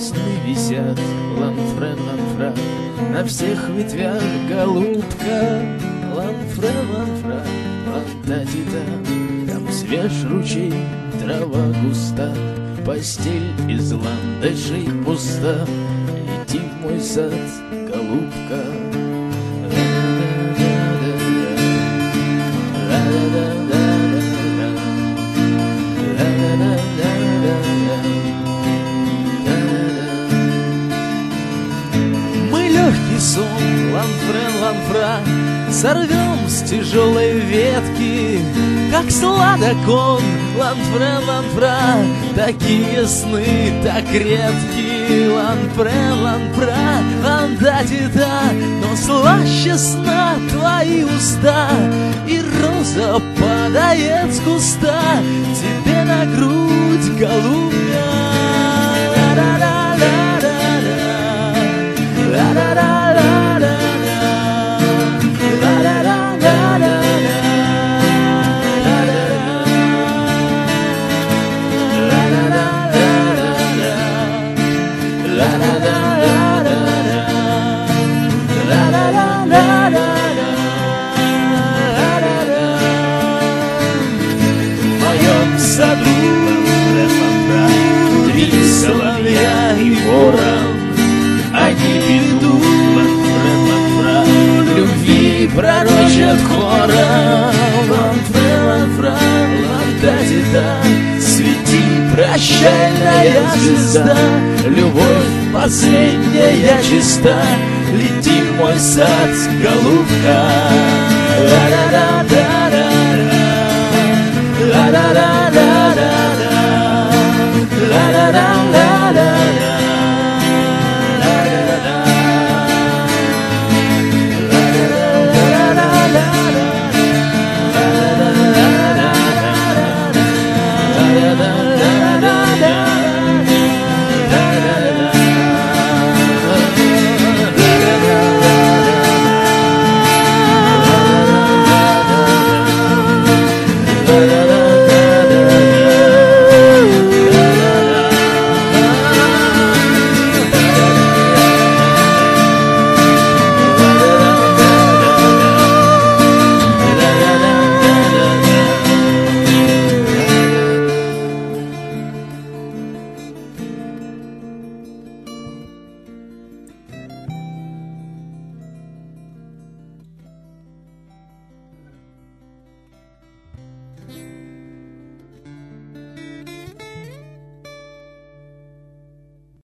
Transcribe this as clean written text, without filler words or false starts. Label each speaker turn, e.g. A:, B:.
A: сосны висят, ланфре, ланфра, на всех ветвях голубка. Ланфре, ланфра, лантатита, там свеж ручей, трава густа, постель из ландышей пуста. Лети в мой сад, голубка. Мы легкий сон, ланфре, ланфра, сорвем с тяжелой ветки, как сладок он, ланфре, ланфра. Такие сны так редки, ланфре, ланфра, ландатита. Но слаще сна твои уста, и роза падает с куста тебе на грудь, голубка. В саду три соловья и ворон, они ведут любви пророчат хором. Ланфре, ланфра, ландатита, свети, прощальная звезда, любовь последняя чиста. Лети в мой сад, голубка.